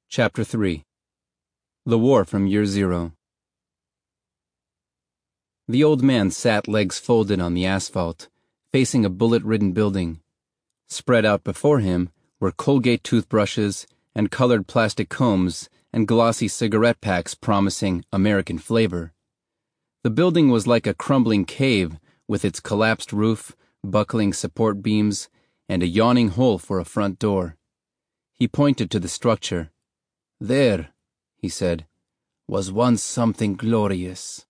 Chapter 3 The War from Year Zero. The old man sat legs folded on the asphalt, facing a bullet-ridden building. Spread out before him were Colgate toothbrushes and colored plastic combs and glossy cigarette packs promising American flavor. The building was like a crumbling cave with its collapsed roof, buckling support beams, and a yawning hole for a front door. He pointed to the structure. "There," he said, "was once something glorious."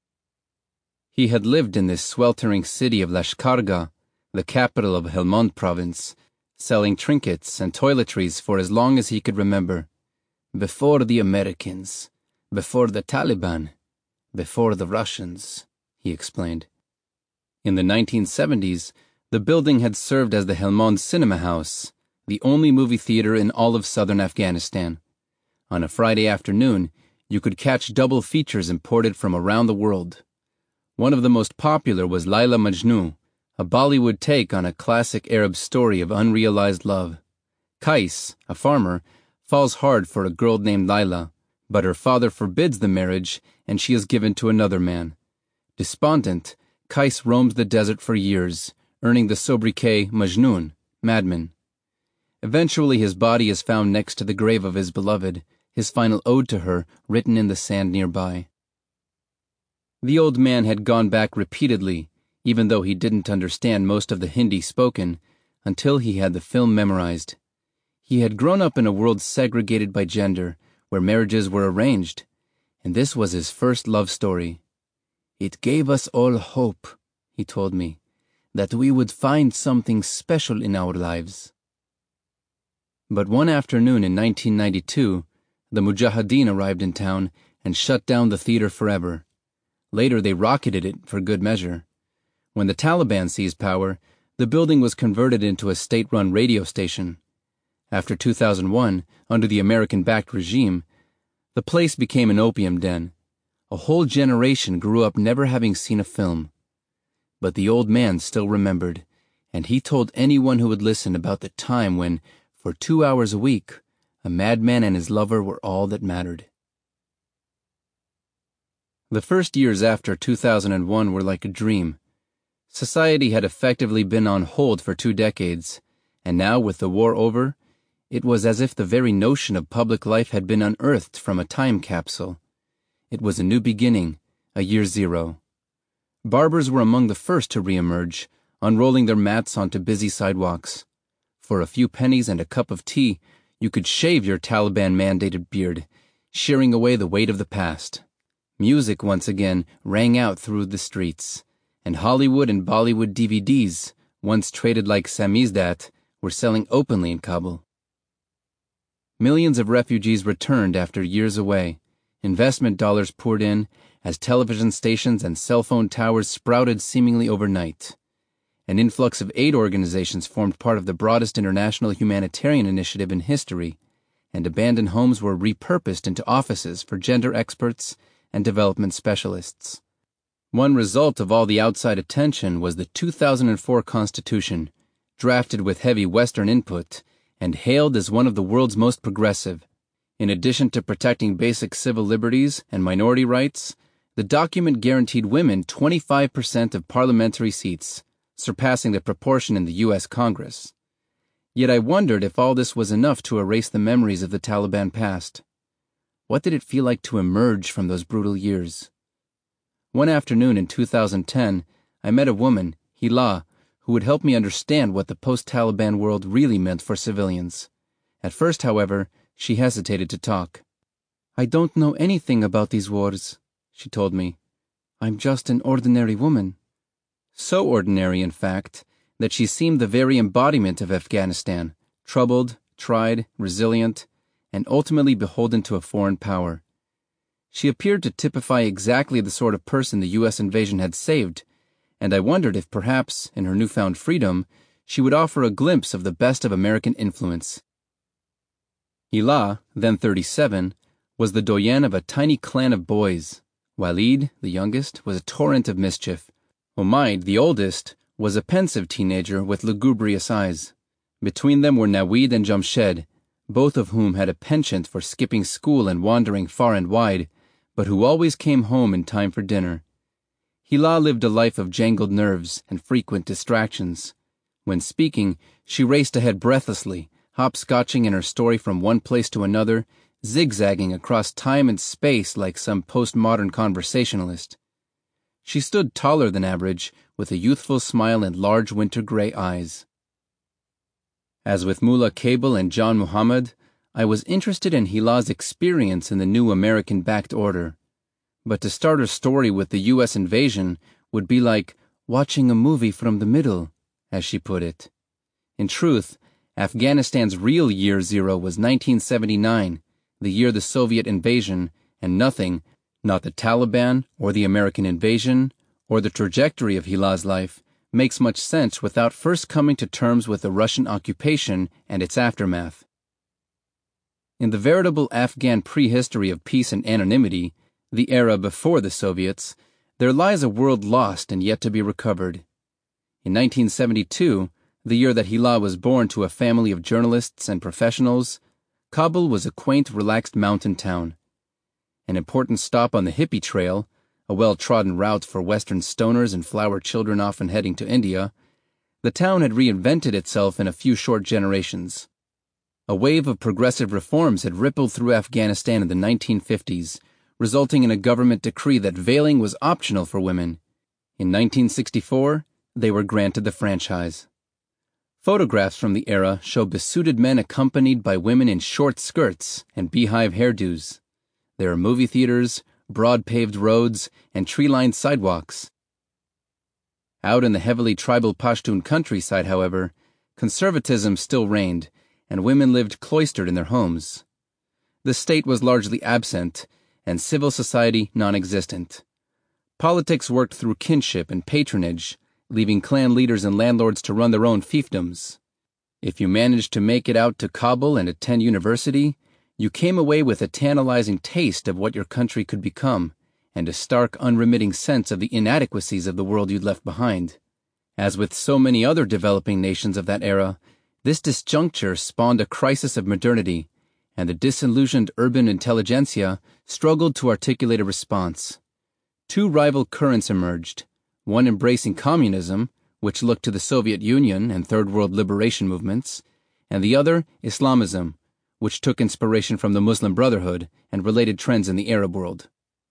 He had lived in this sweltering city of Lashkargah, the capital of Helmand province, selling trinkets and toiletries for as long as he could remember. Before the Americans, before the Taliban, before the Russians, he explained. In the 1970s, the building had served as the Helmand Cinema House, the only movie theater in all of southern Afghanistan. On a Friday afternoon, you could catch double features imported from around the world. One of the most popular was Laila Majnun, a Bollywood take on a classic Arab story of unrealized love. Kais, a farmer, falls hard for a girl named Laila, but her father forbids the marriage and she is given to another man. Despondent, Kais roams the desert for years, earning the sobriquet Majnun, madman. Eventually his body is found next to the grave of his beloved, his final ode to her written in the sand nearby. The old man had gone back repeatedly, even though he didn't understand most of the Hindi spoken, until he had the film memorized. He had grown up in a world segregated by gender, where marriages were arranged, and this was his first love story. "It gave us all hope," he told me, "that we would find something special in our lives." But one afternoon in 1992, the Mujahideen arrived in town and shut down the theater forever. Later they rocketed it for good measure. When the Taliban seized power, the building was converted into a state-run radio station. After 2001, under the American-backed regime, the place became an opium den. A whole generation grew up never having seen a film. But the old man still remembered, and he told anyone who would listen about the time when, for 2 hours a week, a madman and his lover were all that mattered. The first years after 2001 were like a dream. Society had effectively been on hold for 2 decades, and now, with the war over, it was as if the very notion of public life had been unearthed from a time capsule. It was a new beginning, a year zero. Barbers were among the first to reemerge, unrolling their mats onto busy sidewalks. For a few pennies and a cup of tea, you could shave your Taliban-mandated beard, shearing away the weight of the past. Music once again rang out through the streets, and Hollywood and Bollywood DVDs, once traded like samizdat, were selling openly in Kabul. Millions of refugees returned after years away. Investment dollars poured in as television stations and cell phone towers sprouted seemingly overnight. An influx of aid organizations formed part of the broadest international humanitarian initiative in history, and abandoned homes were repurposed into offices for gender experts and development specialists. One result of all the outside attention was the 2004 Constitution, drafted with heavy Western input and hailed as one of the world's most progressive. In addition to protecting basic civil liberties and minority rights, the document guaranteed women 25% of parliamentary seats, surpassing the proportion in the U.S. Congress. Yet I wondered if all this was enough to erase the memories of the Taliban past. What did it feel like to emerge from those brutal years? One afternoon in 2010, I met a woman, Hila, who would help me understand what the post-Taliban world really meant for civilians. At first, however, she hesitated to talk. "I don't know anything about these wars," she told me. "I'm just an ordinary woman." So ordinary, in fact, that she seemed the very embodiment of Afghanistan, troubled, tried, resilient, and ultimately beholden to a foreign power. She appeared to typify exactly the sort of person the U.S. invasion had saved, and I wondered if perhaps, in her newfound freedom, she would offer a glimpse of the best of American influence. Hila, then 37, was the doyen of a tiny clan of boys. Walid, the youngest, was a torrent of mischief. Umaid, the oldest, was a pensive teenager with lugubrious eyes. Between them were Nawid and Jamshed, both of whom had a penchant for skipping school and wandering far and wide, but who always came home in time for dinner. Hila lived a life of jangled nerves and frequent distractions. When speaking, she raced ahead breathlessly, hopscotching in her story from one place to another, zigzagging across time and space like some postmodern conversationalist. She stood taller than average, with a youthful smile and large winter gray eyes. As with Mullah Cable and John Muhammad, I was interested in Hila's experience in the new American-backed order. But to start her story with the U.S. invasion would be like watching a movie from the middle, as she put it. In truth, Afghanistan's real year zero was 1979, the year the Soviet invasion, and nothing, not the Taliban or the American invasion or the trajectory of Hila's life, makes much sense without first coming to terms with the Russian occupation and its aftermath. In the veritable Afghan prehistory of peace and anonymity, the era before the Soviets, there lies a world lost and yet to be recovered. In 1972, the year that Hila was born to a family of journalists and professionals, Kabul was a quaint, relaxed mountain town. An important stop on the hippie trail, a well-trodden route for Western stoners and flower children often heading to India, the town had reinvented itself in a few short generations. A wave of progressive reforms had rippled through Afghanistan in the 1950s, resulting in a government decree that veiling was optional for women. In 1964, they were granted the franchise. Photographs from the era show besuited men accompanied by women in short skirts and beehive hairdos. There are movie theaters, broad paved roads, and tree-lined sidewalks. Out in the heavily tribal Pashtun countryside, however, conservatism still reigned, and women lived cloistered in their homes. The state was largely absent, and civil society non-existent. Politics worked through kinship and patronage, leaving clan leaders and landlords to run their own fiefdoms. If you managed to make it out to Kabul and attend university, you came away with a tantalizing taste of what your country could become, and a stark, unremitting sense of the inadequacies of the world you'd left behind. As with so many other developing nations of that era, this disjuncture spawned a crisis of modernity, and the disillusioned urban intelligentsia struggled to articulate a response. Two rival currents emerged, one embracing communism, which looked to the Soviet Union and Third World liberation movements, and the other, Islamism, which took inspiration from the Muslim Brotherhood and related trends in the Arab world.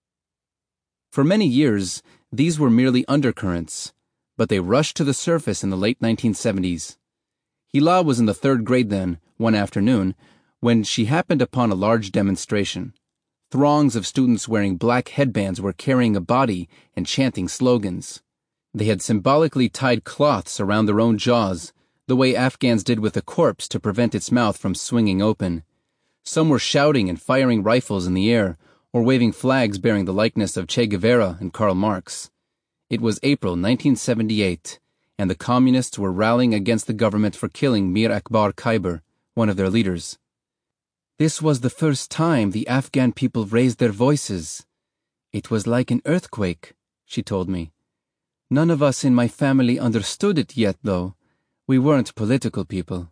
For many years, these were merely undercurrents, but they rushed to the surface in the late 1970s. Hila was in the third grade then, one afternoon, when she happened upon a large demonstration. Throngs of students wearing black headbands were carrying a body and chanting slogans. They had symbolically tied cloths around their own jaws, the way Afghans did with a corpse to prevent its mouth from swinging open. Some were shouting and firing rifles in the air, or waving flags bearing the likeness of Che Guevara and Karl Marx. It was April 1978, and the communists were rallying against the government for killing Mir Akbar Khyber, one of their leaders. This was the first time the Afghan people raised their voices. It was like an earthquake, she told me. None of us in my family understood it yet, though. We weren't political people.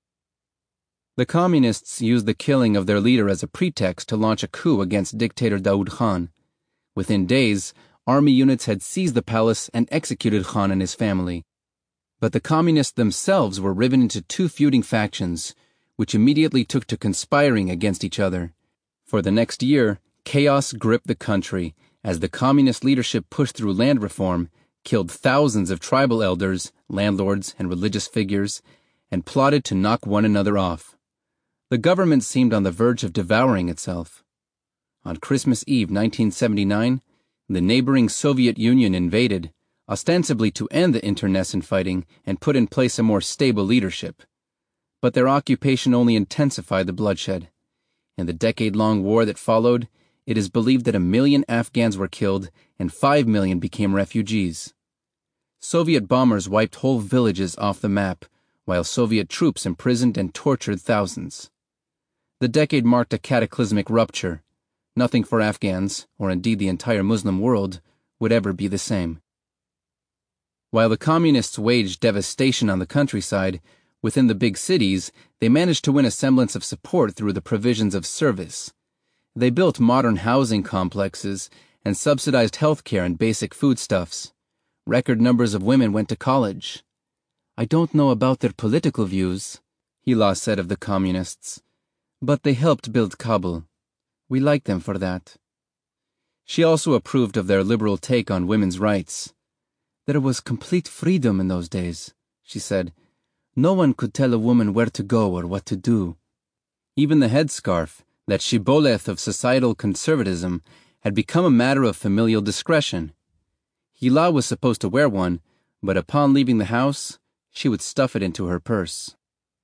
The communists used the killing of their leader as a pretext to launch a coup against dictator Daoud Khan. Within days, army units had seized the palace and executed Khan and his family. But the communists themselves were riven into two feuding factions, which immediately took to conspiring against each other. For the next year, chaos gripped the country as the communist leadership pushed through land reform, killed thousands of tribal elders, landlords, and religious figures, and plotted to knock one another off. The government seemed on the verge of devouring itself. On Christmas Eve 1979, the neighboring Soviet Union invaded, ostensibly to end the internecine fighting and put in place a more stable leadership. But their occupation only intensified the bloodshed. In the decade-long war that followed, it is believed that 1 million Afghans were killed and 5 million became refugees. Soviet bombers wiped whole villages off the map, while Soviet troops imprisoned and tortured thousands. The decade marked a cataclysmic rupture. Nothing for Afghans, or indeed the entire Muslim world, would ever be the same. While the communists waged devastation on the countryside, Within the big cities, they managed to win a semblance of support through the provisions of service. They built modern housing complexes and subsidized healthcare and basic foodstuffs. Record numbers of women went to college. "I don't know about their political views," Hila said of the communists, "but they helped build Kabul. We like them for that." She also approved of their liberal take on women's rights. "There was complete freedom in those days," she said. "No one could tell a woman where to go or what to do." Even the headscarf, that shibboleth of societal conservatism, had become a matter of familial discretion. Hila was supposed to wear one, but upon leaving the house, she would stuff it into her purse.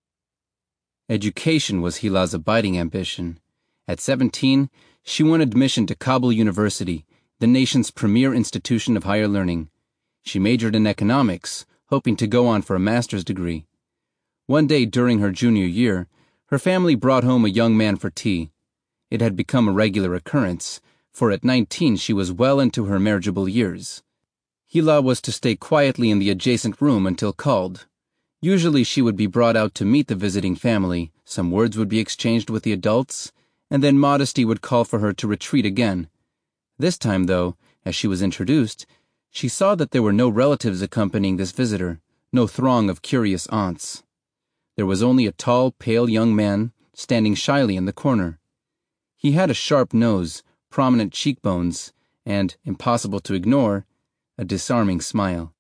Education was Hila's abiding ambition. At 17, she won admission to Kabul University, the nation's premier institution of higher learning. She majored in economics, hoping to go on for a master's degree. One day during her junior year, her family brought home a young man for tea. It had become a regular occurrence, for at 19 she was well into her marriageable years. Hila was to stay quietly in the adjacent room until called. Usually she would be brought out to meet the visiting family, some words would be exchanged with the adults, and then modesty would call for her to retreat again. This time, though, as she was introduced, she saw that there were no relatives accompanying this visitor, no throng of curious aunts. There was only a tall, pale young man standing shyly in the corner. He had a sharp nose, prominent cheekbones, and, impossible to ignore, a disarming smile.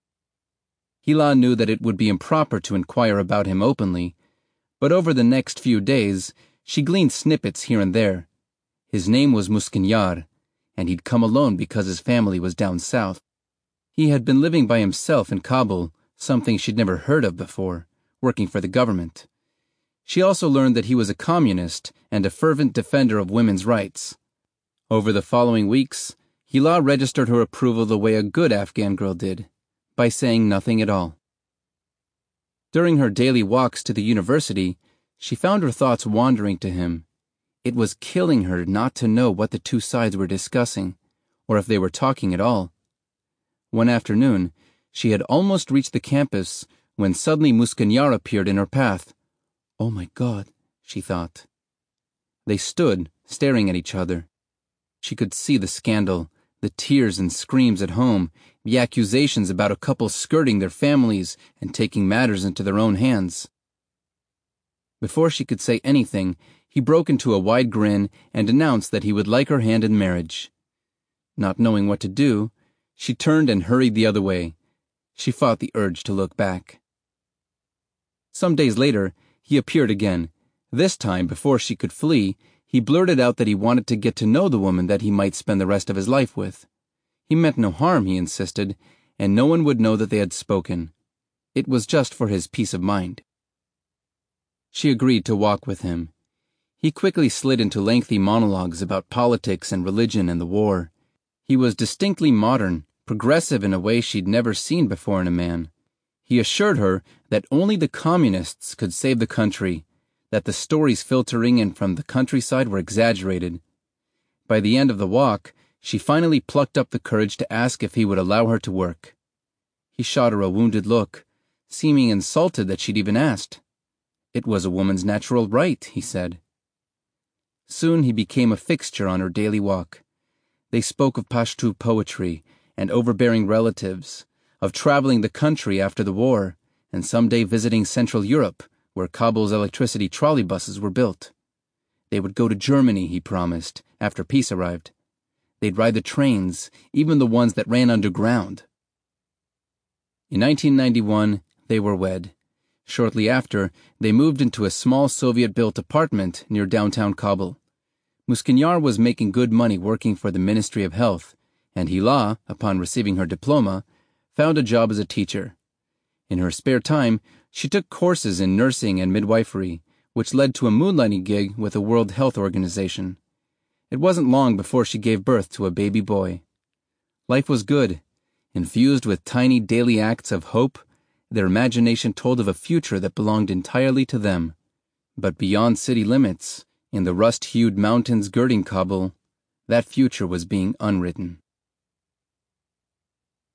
Hila knew that it would be improper to inquire about him openly, but over the next few days, she gleaned snippets here and there. His name was Muskinyar, and he'd come alone because his family was down south. He had been living by himself in Kabul, something she'd never heard of before, working for the government. She also learned that he was a communist and a fervent defender of women's rights. Over the following weeks, Hila registered her approval the way a good Afghan girl did, by saying nothing at all. During her daily walks to the university, she found her thoughts wandering to him. It was killing her not to know what the two sides were discussing, or if they were talking at all. One afternoon, she had almost reached the campus when suddenly Muskinyar appeared in her path. "Oh my God," she thought. They stood, staring at each other. She could see the scandal, the tears and screams at home, the accusations about a couple skirting their families and taking matters into their own hands. Before she could say anything, he broke into a wide grin and announced that he would like her hand in marriage. Not knowing what to do, she turned and hurried the other way. She fought the urge to look back. Some days later, he appeared again. This time, before she could flee, he blurted out that he wanted to get to know the woman that he might spend the rest of his life with. He meant no harm, he insisted, and no one would know that they had spoken. It was just for his peace of mind. She agreed to walk with him. He quickly slid into lengthy monologues about politics and religion and the war. He was distinctly modern, progressive in a way she'd never seen before in a man. He assured her that only the communists could save the country, that the stories filtering in from the countryside were exaggerated. By the end of the walk, she finally plucked up the courage to ask if he would allow her to work. He shot her a wounded look, seeming insulted that she'd even asked. It was a woman's natural right, he said. Soon he became a fixture on her daily walk. They spoke of Pashtu poetry and overbearing relatives, of traveling the country after the war, and someday visiting Central Europe, where Kabul's electricity trolley buses were built. They would go to Germany, he promised, after peace arrived. They'd ride the trains, even the ones that ran underground. In 1991, they were wed. Shortly after, they moved into a small Soviet-built apartment near downtown Kabul. Muskinyar was making good money working for the Ministry of Health, and Hila, upon receiving her diploma, found a job as a teacher. In her spare time, she took courses in nursing and midwifery, which led to a moonlighting gig with the World Health Organization. It wasn't long before she gave birth to a baby boy. Life was good, infused with tiny daily acts of hope. Their imagination told of a future that belonged entirely to them. But beyond city limits, in the rust-hued mountains girding Kabul, that future was being unwritten.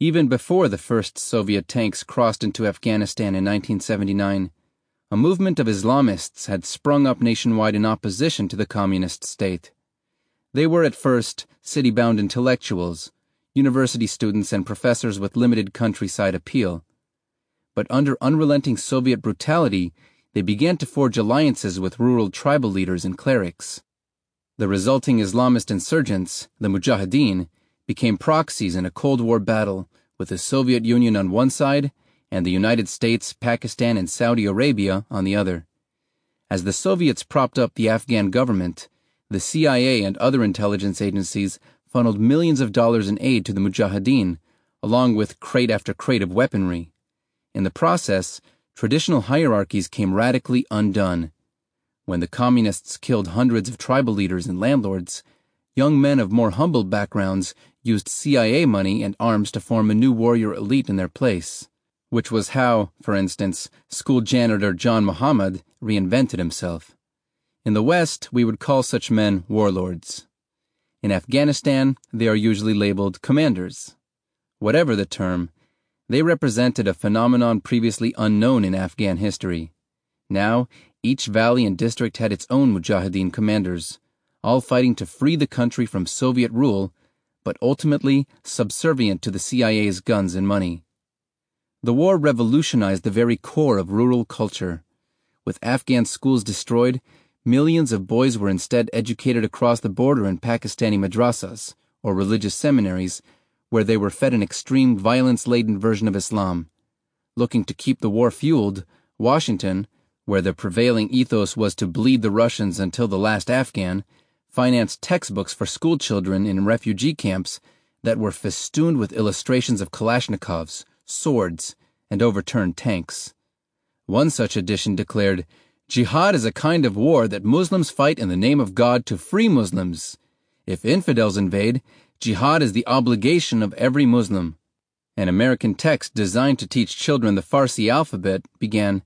Even before the first Soviet tanks crossed into Afghanistan in 1979, a movement of Islamists had sprung up nationwide in opposition to the communist state. They were at first city-bound intellectuals, university students and professors with limited countryside appeal. But under unrelenting Soviet brutality, they began to forge alliances with rural tribal leaders and clerics. The resulting Islamist insurgents, the Mujahideen, became proxies in a Cold War battle with the Soviet Union on one side and the United States, Pakistan, and Saudi Arabia on the other. As the Soviets propped up the Afghan government, the CIA and other intelligence agencies funneled millions of dollars in aid to the Mujahideen, along with crate after crate of weaponry. In the process, traditional hierarchies came radically undone. When the communists killed hundreds of tribal leaders and landlords, young men of more humble backgrounds used CIA money and arms to form a new warrior elite in their place, which was how, for instance, school janitor John Muhammad reinvented himself. In the West, we would call such men warlords. In Afghanistan, they are usually labeled commanders. Whatever the term, they represented a phenomenon previously unknown in Afghan history. Now, each valley and district had its own Mujahideen commanders, all fighting to free the country from Soviet rule, but ultimately subservient to the CIA's guns and money. The war revolutionized the very core of rural culture. With Afghan schools destroyed, millions of boys were instead educated across the border in Pakistani madrasas, or religious seminaries, where they were fed an extreme violence-laden version of Islam. Looking to keep the war fueled, Washington, where the prevailing ethos was to bleed the Russians until the last Afghan, financed textbooks for school children in refugee camps that were festooned with illustrations of Kalashnikovs, swords, and overturned tanks. One such edition declared, "Jihad is a kind of war that Muslims fight in the name of God to free Muslims. If infidels invade, jihad is the obligation of every Muslim." An American text designed to teach children the Farsi alphabet began,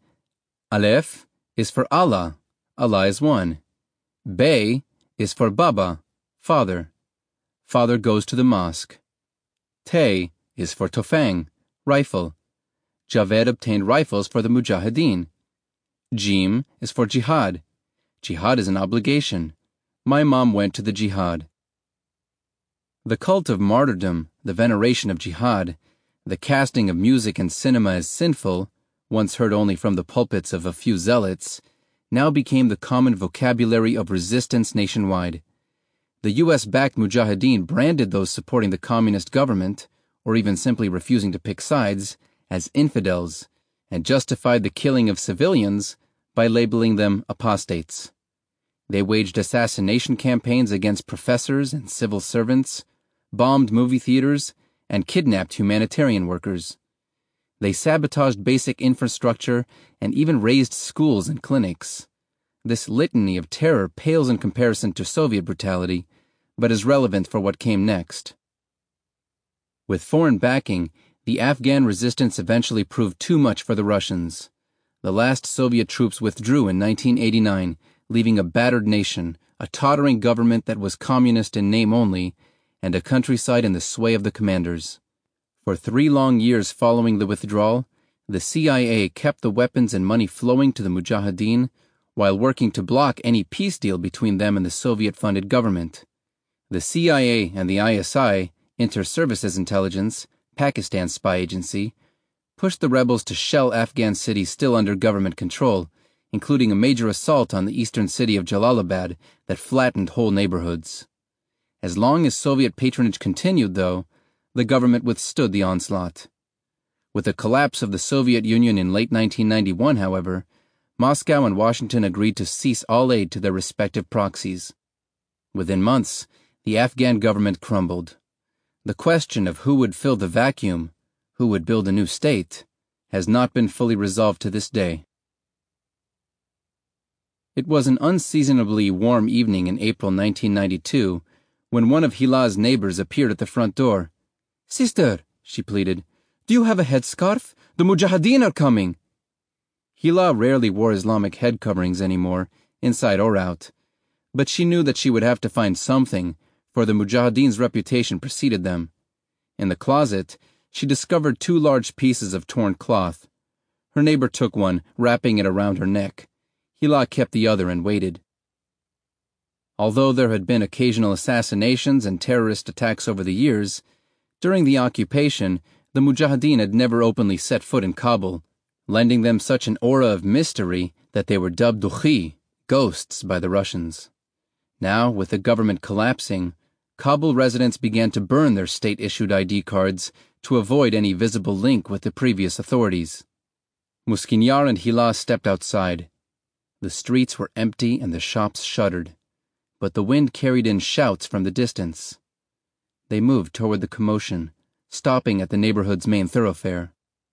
Aleph is for Allah, Allah is one. Bay is for Baba, father. Father goes to the mosque. Tay is for Tofang, rifle. Javed obtained rifles for the Mujahideen. Jim is for jihad. Jihad is an obligation. My mom went to the jihad. The cult of martyrdom, the veneration of jihad, the casting of music and cinema as sinful, once heard only from the pulpits of a few zealots, now became the common vocabulary of resistance nationwide. The U.S.-backed Mujahideen branded those supporting the communist government, or even simply refusing to pick sides, as infidels, and justified the killing of civilians by labeling them apostates. They waged assassination campaigns against professors and civil servants, bombed movie theaters, and kidnapped humanitarian workers. They sabotaged basic infrastructure and even razed schools and clinics. This litany of terror pales in comparison to Soviet brutality, but is relevant for what came next. With foreign backing, the Afghan resistance eventually proved too much for the Russians. The last Soviet troops withdrew in 1989, leaving a battered nation, a tottering government that was communist in name only, and a countryside in the sway of the commanders. For 3 long years following the withdrawal, the CIA kept the weapons and money flowing to the Mujahideen while working to block any peace deal between them and the Soviet-funded government. The CIA and the ISI, Inter-Services Intelligence, Pakistan's spy agency, pushed the rebels to shell Afghan cities still under government control, including a major assault on the eastern city of Jalalabad that flattened whole neighborhoods. As long as Soviet patronage continued, though, the government withstood the onslaught. With the collapse of the Soviet Union in late 1991, however, Moscow and Washington agreed to cease all aid to their respective proxies. Within months, the Afghan government crumbled. The question of who would fill the vacuum, who would build a new state, has not been fully resolved to this day. It was an unseasonably warm evening in April 1992 when one of Hila's neighbors appeared at the front door. "Sister," she pleaded, "do you have a headscarf? The Mujahideen are coming." Hila rarely wore Islamic head coverings anymore, inside or out, but she knew that she would have to find something, for the Mujahideen's reputation preceded them. In the closet, she discovered 2 large pieces of torn cloth. Her neighbor took one, wrapping it around her neck. Hila kept the other and waited. Although there had been occasional assassinations and terrorist attacks over the years, during the occupation, the Mujahideen had never openly set foot in Kabul, lending them such an aura of mystery that they were dubbed Dukhi, ghosts, by the Russians. Now, with the government collapsing, Kabul residents began to burn their state-issued ID cards to avoid any visible link with the previous authorities. Muskinyar and Hila stepped outside. The streets were empty and the shops shuttered, but the wind carried in shouts from the distance. They moved toward the commotion, stopping at the neighborhood's main thoroughfare.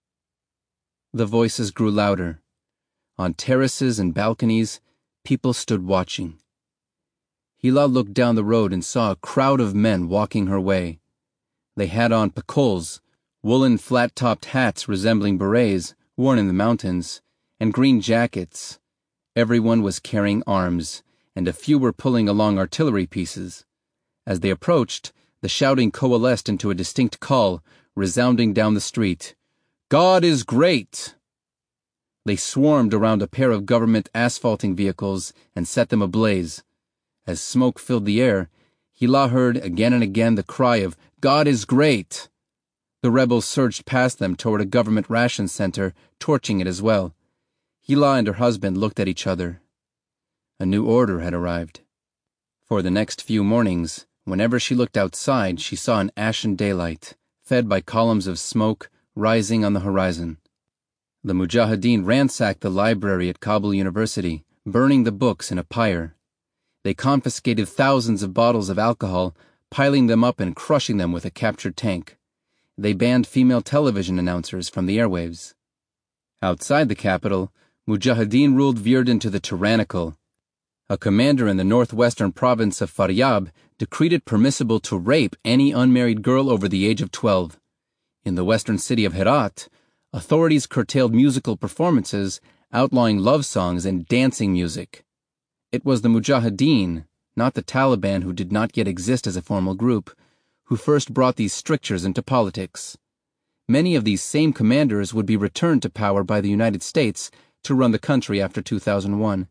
The voices grew louder. On terraces and balconies, people stood watching. Hila looked down the road and saw a crowd of men walking her way. They had on pakols, woolen flat-topped hats resembling berets worn in the mountains, and green jackets. Everyone was carrying arms, and a few were pulling along artillery pieces. As they approached, the shouting coalesced into a distinct call, resounding down the street. "God is great!" They swarmed around a pair of government asphalting vehicles and set them ablaze. As smoke filled the air, Hila heard again and again the cry of, "God is great!" The rebels surged past them toward a government ration center, torching it as well. Hila and her husband looked at each other. A new order had arrived. For the next few mornings, whenever she looked outside, she saw an ashen daylight, fed by columns of smoke, rising on the horizon. The Mujahideen ransacked the library at Kabul University, burning the books in a pyre. They confiscated thousands of bottles of alcohol, piling them up and crushing them with a captured tank. They banned female television announcers from the airwaves. Outside the capital, Mujahideen ruled veered into the tyrannical. A commander in the northwestern province of Faryab decreed it permissible to rape any unmarried girl over the age of 12. In the western city of Herat, authorities curtailed musical performances, outlawing love songs and dancing music. It was the Mujahideen, not the Taliban, who did not yet exist as a formal group, who first brought these strictures into politics. Many of these same commanders would be returned to power by the United States to run the country after 2001.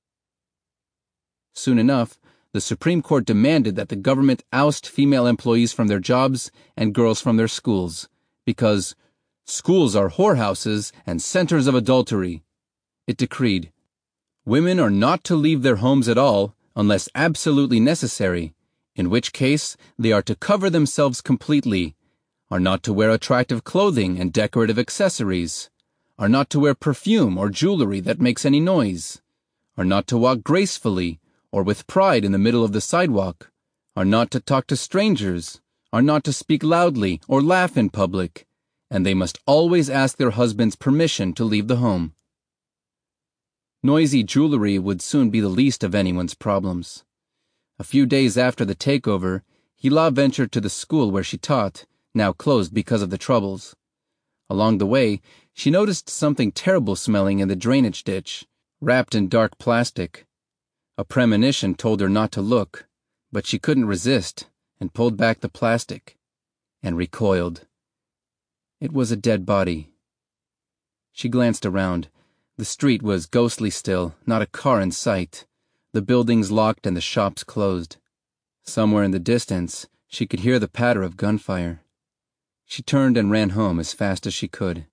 Soon enough, the Supreme Court demanded that the government oust female employees from their jobs and girls from their schools, because schools are whorehouses and centers of adultery. It decreed, women are not to leave their homes at all unless absolutely necessary, in which case they are to cover themselves completely, are not to wear attractive clothing and decorative accessories, are not to wear perfume or jewelry that makes any noise, are not to walk gracefully or with pride in the middle of the sidewalk, are not to talk to strangers, are not to speak loudly or laugh in public, and they must always ask their husbands' permission to leave the home. Noisy jewelry would soon be the least of anyone's problems. A few days after the takeover, Hila ventured to the school where she taught, now closed because of the troubles. Along the way, she noticed something terrible smelling in the drainage ditch, wrapped in dark plastic. A premonition told her not to look, but she couldn't resist and pulled back the plastic and recoiled. It was a dead body. She glanced around. The street was ghostly still, not a car in sight. The buildings locked and the shops closed. Somewhere in the distance, she could hear the patter of gunfire. She turned and ran home as fast as she could.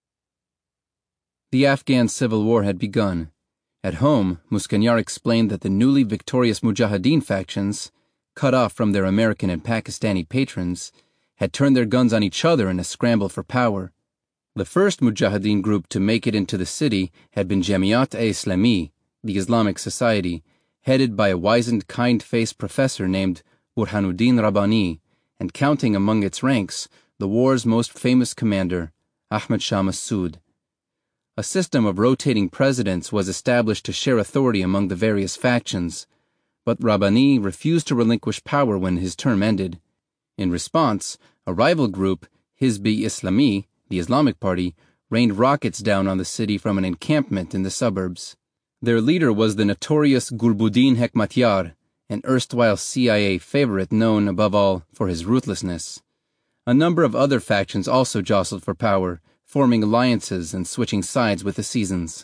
The Afghan civil war had begun. At home, Muskanyar explained that the newly victorious Mujahideen factions, cut off from their American and Pakistani patrons, had turned their guns on each other in a scramble for power. The first Mujahideen group to make it into the city had been Jamiat-e-Islami, the Islamic Society, headed by a wizened, kind-faced professor named Burhanuddin Rabbani, and counting among its ranks the war's most famous commander, Ahmad Shah Massoud. A system of rotating presidents was established to share authority among the various factions, but Rabbani refused to relinquish power when his term ended. In response, a rival group, Hizb-e-Islami, the Islamic Party, rained rockets down on the city from an encampment in the suburbs. Their leader was the notorious Gulbuddin Hekmatyar, an erstwhile CIA favorite known, above all, for his ruthlessness. A number of other factions also jostled for power, forming alliances and switching sides with the seasons.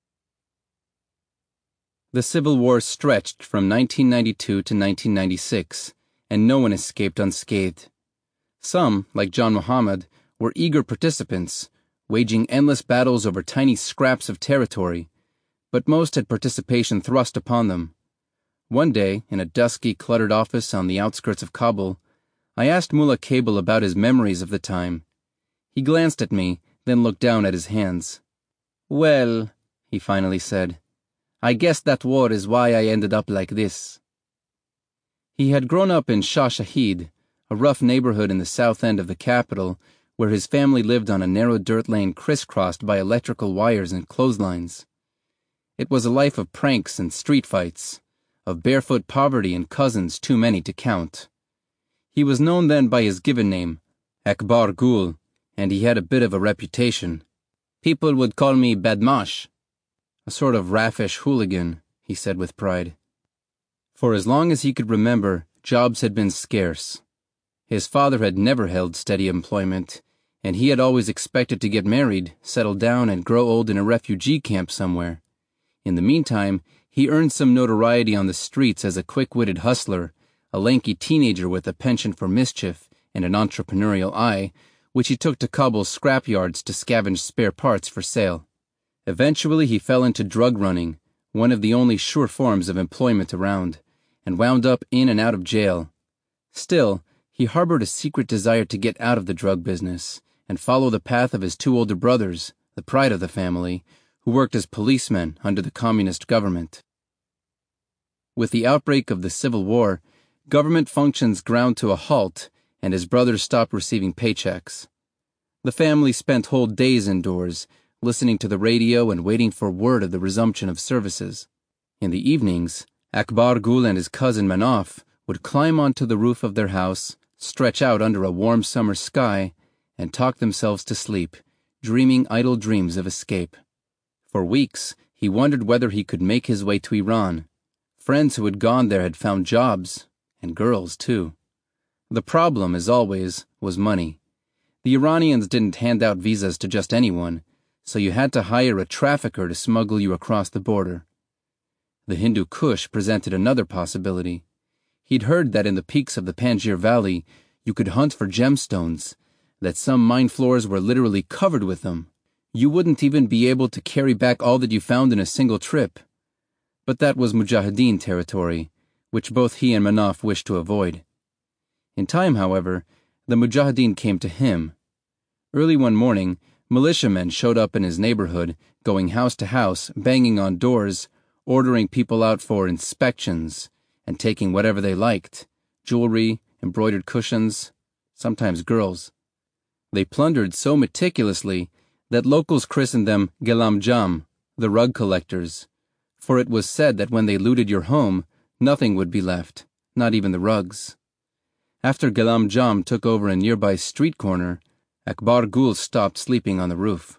The Civil War stretched from 1992 to 1996, and no one escaped unscathed. Some, like John Muhammad, were eager participants, waging endless battles over tiny scraps of territory, but most had participation thrust upon them. One day, in a dusky, cluttered office on the outskirts of Kabul, I asked Mullah Cable about his memories of the time. He glanced at me, then looked down at his hands. "Well," he finally said, "I guess that war is why I ended up like this." He had grown up in Shah Shahid, a rough neighborhood in the south end of the capital, where his family lived on a narrow dirt lane crisscrossed by electrical wires and clotheslines. It was a life of pranks and street fights, of barefoot poverty and cousins too many to count. He was known then by his given name, Akbar Gul, and he had a bit of a reputation. "People would call me Badmash," a sort of raffish hooligan, he said with pride. For as long as he could remember, jobs had been scarce. His father had never held steady employment, and he had always expected to get married, settle down, and grow old in a refugee camp somewhere. In the meantime, he earned some notoriety on the streets as a quick-witted hustler, a lanky teenager with a penchant for mischief and an entrepreneurial eye, which he took to Kabul's scrapyards to scavenge spare parts for sale. Eventually he fell into drug running, one of the only sure forms of employment around, and wound up in and out of jail. Still, he harbored a secret desire to get out of the drug business and follow the path of his two older brothers, the pride of the family, who worked as policemen under the communist government. With the outbreak of the Civil War, government functions ground to a halt, and his brothers stopped receiving paychecks. The family spent whole days indoors, listening to the radio and waiting for word of the resumption of services. In the evenings, Akbar Gul and his cousin Manaf would climb onto the roof of their house, stretch out under a warm summer sky, and talk themselves to sleep, dreaming idle dreams of escape. For weeks, he wondered whether he could make his way to Iran. Friends who had gone there had found jobs, and girls, too. The problem, as always, was money. The Iranians didn't hand out visas to just anyone, so you had to hire a trafficker to smuggle you across the border. The Hindu Kush presented another possibility. He'd heard that in the peaks of the Panjshir Valley, you could hunt for gemstones, that some mine floors were literally covered with them. You wouldn't even be able to carry back all that you found in a single trip. But that was Mujahideen territory, which both he and Manaf wished to avoid. In time, however, the Mujahideen came to him. Early one morning, militiamen showed up in his neighborhood, going house to house, banging on doors, ordering people out for inspections, and taking whatever they liked, jewelry, embroidered cushions, sometimes girls. They plundered so meticulously that locals christened them Ghelam Jam, the rug collectors, for it was said that when they looted your home, nothing would be left, not even the rugs. After Ghelam Jam took over a nearby street corner, Akbar Gul stopped sleeping on the roof.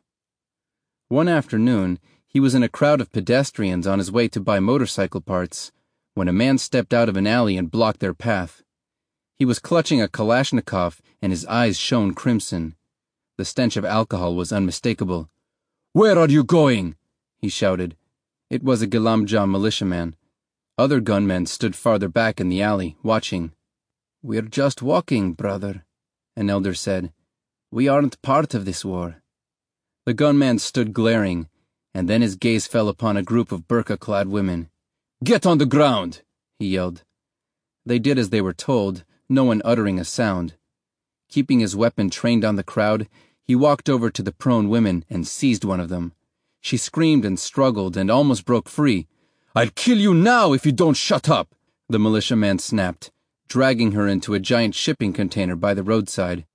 One afternoon, he was in a crowd of pedestrians on his way to buy motorcycle parts when a man stepped out of an alley and blocked their path. He was clutching a Kalashnikov and his eyes shone crimson. The stench of alcohol was unmistakable. "Where are you going?" he shouted. It was a Ghelam Jam militiaman. Other gunmen stood farther back in the alley, watching. "We're just walking, brother," an elder said. "We aren't part of this war." The gunman stood glaring, and then his gaze fell upon a group of burqa-clad women. "Get on the ground!" he yelled. They did as they were told, no one uttering a sound. Keeping his weapon trained on the crowd, he walked over to the prone women and seized one of them. She screamed and struggled and almost broke free. "I'll kill you now if you don't shut up," the militiaman snapped, dragging her into a giant shipping container by the roadside.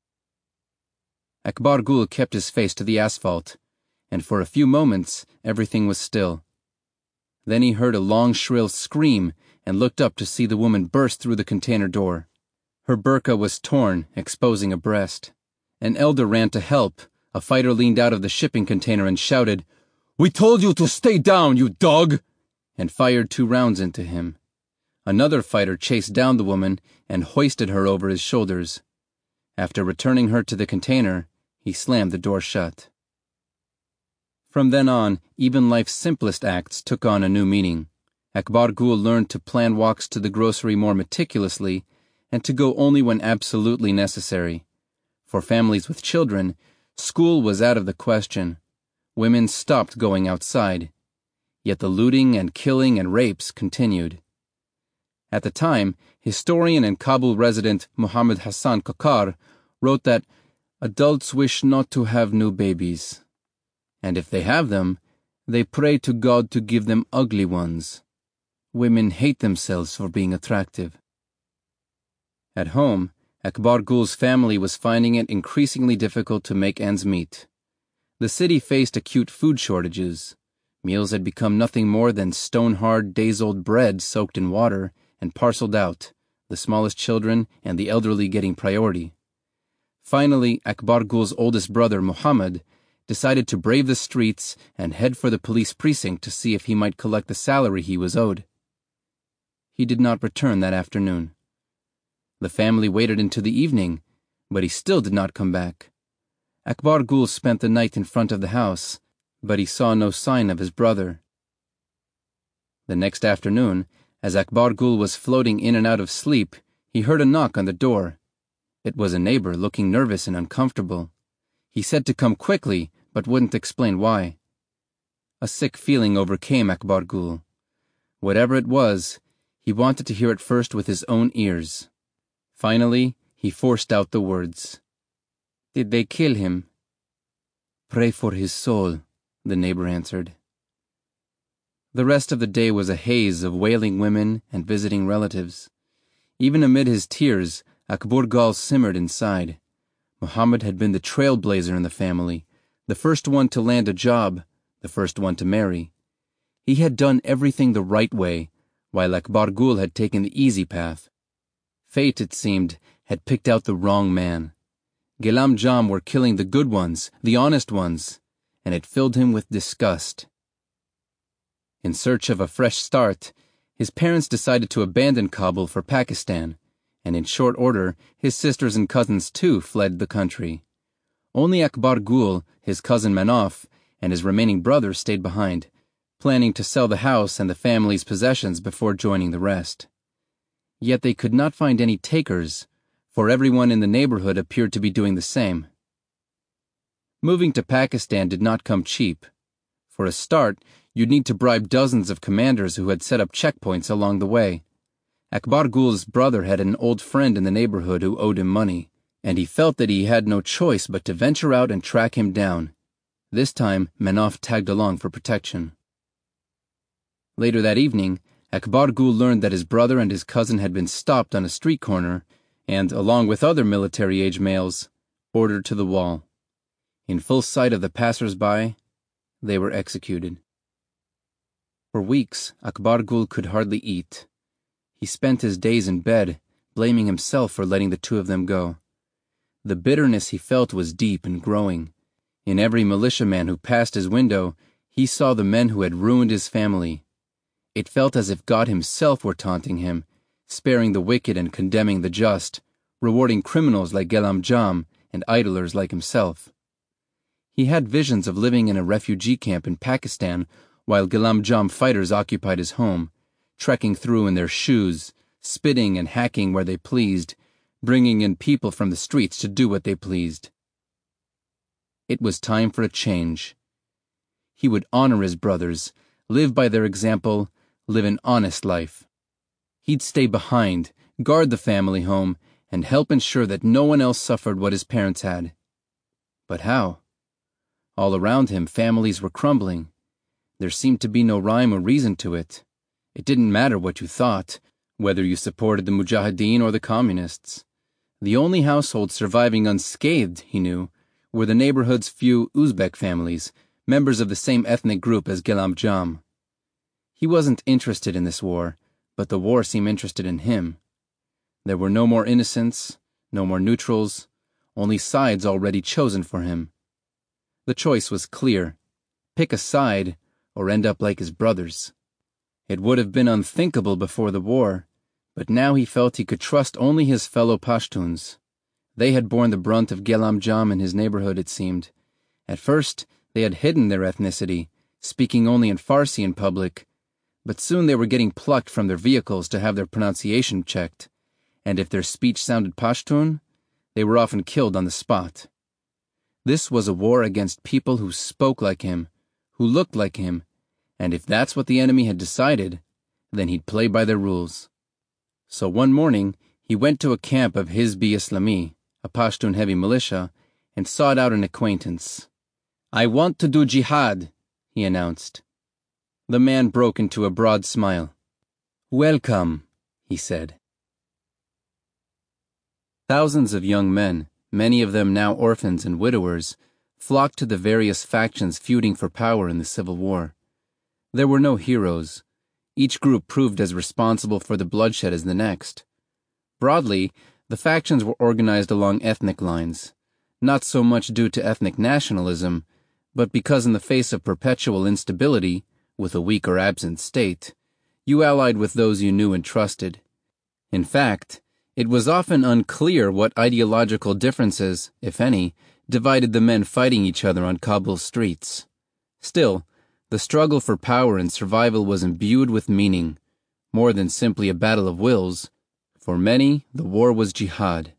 Akbar Gul kept his face to the asphalt, and for a few moments everything was still. Then he heard a long, shrill scream and looked up to see the woman burst through the container door. Her burqa was torn, exposing a breast. An elder ran to help. A fighter leaned out of the shipping container and shouted, "We told you to stay down, you dog!" and fired 2 rounds into him. Another fighter chased down the woman and hoisted her over his shoulders. After returning her to the container, he slammed the door shut. From then on, even life's simplest acts took on a new meaning. Akbar Gul learned to plan walks to the grocery more meticulously and to go only when absolutely necessary. For families with children, school was out of the question. Women stopped going outside. Yet the looting and killing and rapes continued. At the time, historian and Kabul resident Muhammad Hassan Kakar wrote that adults wish not to have new babies. And if they have them, they pray to God to give them ugly ones. Women hate themselves for being attractive. At home, Akbar Gul's family was finding it increasingly difficult to make ends meet. The city faced acute food shortages. Meals had become nothing more than stone-hard, days-old bread soaked in water and parceled out, the smallest children and the elderly getting priority. Finally, Akbar Gul's oldest brother, Muhammad, decided to brave the streets and head for the police precinct to see if he might collect the salary he was owed. He did not return that afternoon. The family waited into the evening, but he still did not come back. Akbar Gul spent the night in front of the house, but he saw no sign of his brother. The next afternoon, as Akbar Gul was floating in and out of sleep, he heard a knock on the door. It was a neighbor looking nervous and uncomfortable. He said to come quickly, but wouldn't explain why. A sick feeling overcame Akbar Gul. Whatever it was, he wanted to hear it first with his own ears. Finally, he forced out the words. "Did they kill him?" "Pray for his soul," the neighbor answered. The rest of the day was a haze of wailing women and visiting relatives. Even amid his tears, Akbar Gul simmered inside. Muhammad had been the trailblazer in the family, the first one to land a job, the first one to marry. He had done everything the right way, while Akbar Gul had taken the easy path. Fate, it seemed, had picked out the wrong man. Ghulam Jam were killing the good ones, the honest ones, and it filled him with disgust. In search of a fresh start, his parents decided to abandon Kabul for Pakistan, and in short order, his sisters and cousins too fled the country. Only Akbar Gul, his cousin Manoff, and his remaining brother stayed behind, planning to sell the house and the family's possessions before joining the rest. Yet they could not find any takers, for everyone in the neighborhood appeared to be doing the same. Moving to Pakistan did not come cheap. For a start, you'd need to bribe dozens of commanders who had set up checkpoints along the way. Akbar Gul's brother had an old friend in the neighborhood who owed him money, and he felt that he had no choice but to venture out and track him down. This time, Manoff tagged along for protection. Later that evening, Akbar Gul learned that his brother and his cousin had been stopped on a street corner and, along with other military-age males, ordered to the wall. In full sight of the passers-by, they were executed. For weeks, Akbar Gul could hardly eat. He spent his days in bed, blaming himself for letting the two of them go. The bitterness he felt was deep and growing. In every militiaman who passed his window, he saw the men who had ruined his family. It felt as if God himself were taunting him, sparing the wicked and condemning the just, rewarding criminals like Ghulam Jam and idlers like himself. He had visions of living in a refugee camp in Pakistan while Ghulam Jam fighters occupied his home, trekking through in their shoes, spitting and hacking where they pleased, bringing in people from the streets to do what they pleased. It was time for a change. He would honor his brothers, live by their example, live an honest life. He'd stay behind, guard the family home, and help ensure that no one else suffered what his parents had. But how? All around him, families were crumbling. There seemed to be no rhyme or reason to it. It didn't matter what you thought, whether you supported the Mujahideen or the communists. The only households surviving unscathed, he knew, were the neighborhood's few Uzbek families, members of the same ethnic group as Ghulam Jam. He wasn't interested in this war, but the war seemed interested in him. There were no more innocents, no more neutrals, only sides already chosen for him. The choice was clear: pick a side or end up like his brothers. It would have been unthinkable before the war, but now he felt he could trust only his fellow Pashtuns. They had borne the brunt of Ghelam Jam in his neighborhood, it seemed. At first, they had hidden their ethnicity, speaking only in Farsi in public, but soon they were getting plucked from their vehicles to have their pronunciation checked, and if their speech sounded Pashtun, they were often killed on the spot. This was a war against people who spoke like him, who looked like him, and if that's what the enemy had decided, then he'd play by their rules. So one morning, he went to a camp of Hizb-i-Islami, a Pashtun-heavy militia, and sought out an acquaintance. "I want to do jihad," he announced. The man broke into a broad smile. "Welcome," he said. Thousands of young men, many of them now orphans and widowers, flocked to the various factions feuding for power in the Civil War. There were no heroes. Each group proved as responsible for the bloodshed as the next. Broadly, the factions were organized along ethnic lines, not so much due to ethnic nationalism, but because in the face of perpetual instability, with a weak or absent state, you allied with those you knew and trusted. In fact, it was often unclear what ideological differences, if any, divided the men fighting each other on Kabul's streets. Still, the struggle for power and survival was imbued with meaning, more than simply a battle of wills. For many, the war was jihad.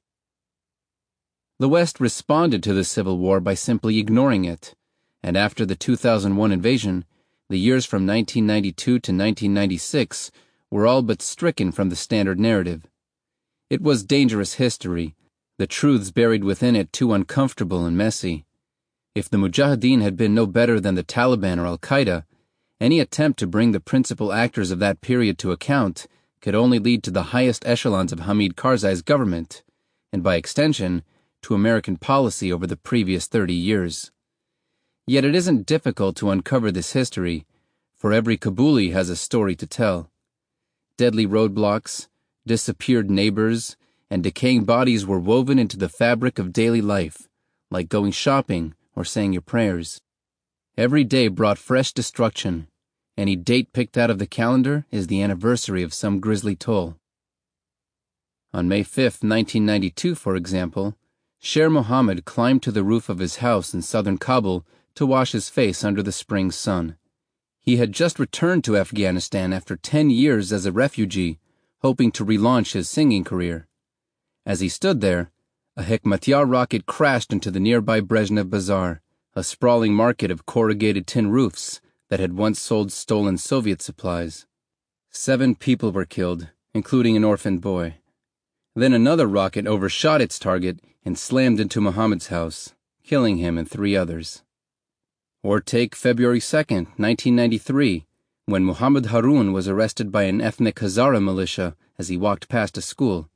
The West responded to the Civil War by simply ignoring it, and after the 2001 invasion, the years from 1992 to 1996 were all but stricken from the standard narrative. It was dangerous history, the truths buried within it too uncomfortable and messy. If the Mujahideen had been no better than the Taliban or Al-Qaeda, any attempt to bring the principal actors of that period to account could only lead to the highest echelons of Hamid Karzai's government, and by extension, to American policy over the previous 30 years. Yet it isn't difficult to uncover this history, for every Kabuli has a story to tell. Deadly roadblocks, disappeared neighbors, and decaying bodies were woven into the fabric of daily life, like going shopping or saying your prayers. Every day brought fresh destruction. Any date picked out of the calendar is the anniversary of some grisly toll. On May 5, 1992, for example, Sher Mohammed climbed to the roof of his house in southern Kabul to wash his face under the spring sun. He had just returned to Afghanistan after 10 years as a refugee, hoping to relaunch his singing career. As he stood there, a Hekmatyar rocket crashed into the nearby Brezhnev Bazaar, a sprawling market of corrugated tin roofs that had once sold stolen Soviet supplies. 7 people were killed, including an orphaned boy. Then another rocket overshot its target and slammed into Mohammed's house, killing him and 3 others. Or take February 2, 1993, when Mohammed Haroun was arrested by an ethnic Hazara militia as he walked past a school.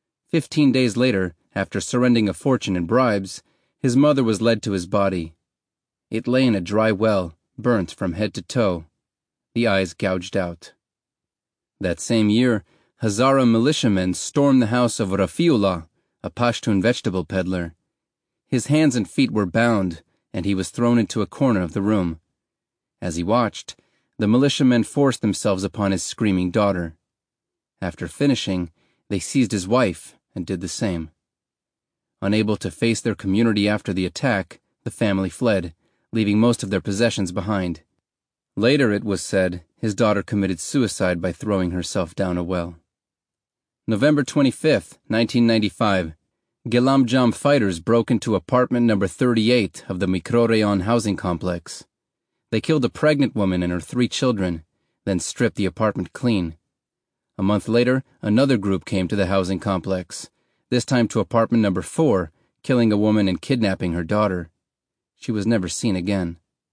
15 days later, after surrendering a fortune in bribes, his mother was led to his body. It lay in a dry well, burnt from head to toe, the eyes gouged out. That same year, Hazara militiamen stormed the house of Rafiullah, a Pashtun vegetable peddler. His hands and feet were bound, and he was thrown into a corner of the room. As he watched, the militiamen forced themselves upon his screaming daughter. After finishing, they seized his wife and did the same. Unable to face their community after the attack, the family fled, leaving most of their possessions behind. Later, it was said, his daughter committed suicide by throwing herself down a well. November 25, 1995, Ghelam Jam fighters broke into apartment number 38 of the Mikrorayon housing complex. They killed a pregnant woman and her 3 children, then stripped the apartment clean. A month later, another group came to the housing complex, this time to apartment number 4, killing a woman and kidnapping her daughter. She was never seen again.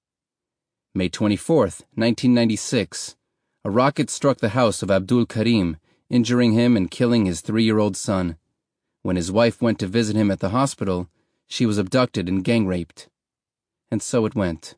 May 24, 1996, a rocket struck the house of Abdul Karim, injuring him and killing his 3-year-old son. When his wife went to visit him at the hospital, she was abducted and gang-raped. And so it went.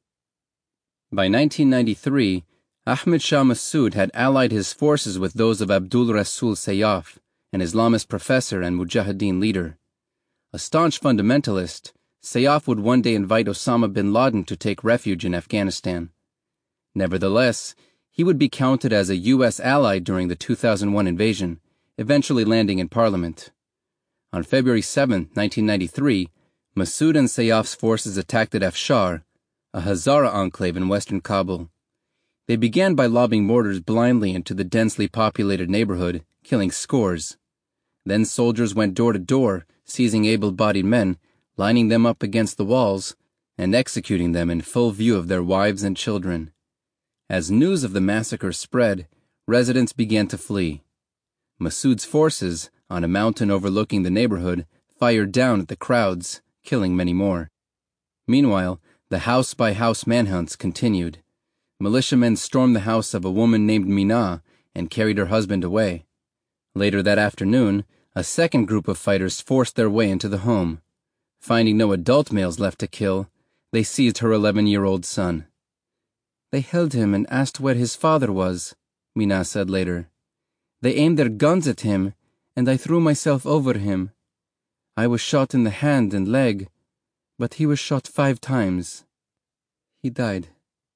By 1993, Ahmed Shah Massoud had allied his forces with those of Abdul Rasul Sayyaf, an Islamist professor and Mujahideen leader. A staunch fundamentalist, Sayyaf would one day invite Osama bin Laden to take refuge in Afghanistan. Nevertheless, he would be counted as a U.S. ally during the 2001 invasion, eventually landing in parliament. On February 7, 1993, Massoud and Sayyaf's forces attacked at Afshar, a Hazara enclave in western Kabul. They began by lobbing mortars blindly into the densely populated neighborhood, killing scores. Then soldiers went door to door, seizing able-bodied men, lining them up against the walls, and executing them in full view of their wives and children. As news of the massacre spread, residents began to flee. Massoud's forces, on a mountain overlooking the neighborhood, fired down at the crowds, killing many more. Meanwhile, the house-by-house manhunts continued. Militiamen stormed the house of a woman named Mina and carried her husband away. Later that afternoon, a second group of fighters forced their way into the home. Finding no adult males left to kill, they seized her 11-year-old son. "They held him and asked where his father was," Mina said later. "They aimed their guns at him, and I threw myself over him. I was shot in the hand and leg, but he was shot 5 times. He died."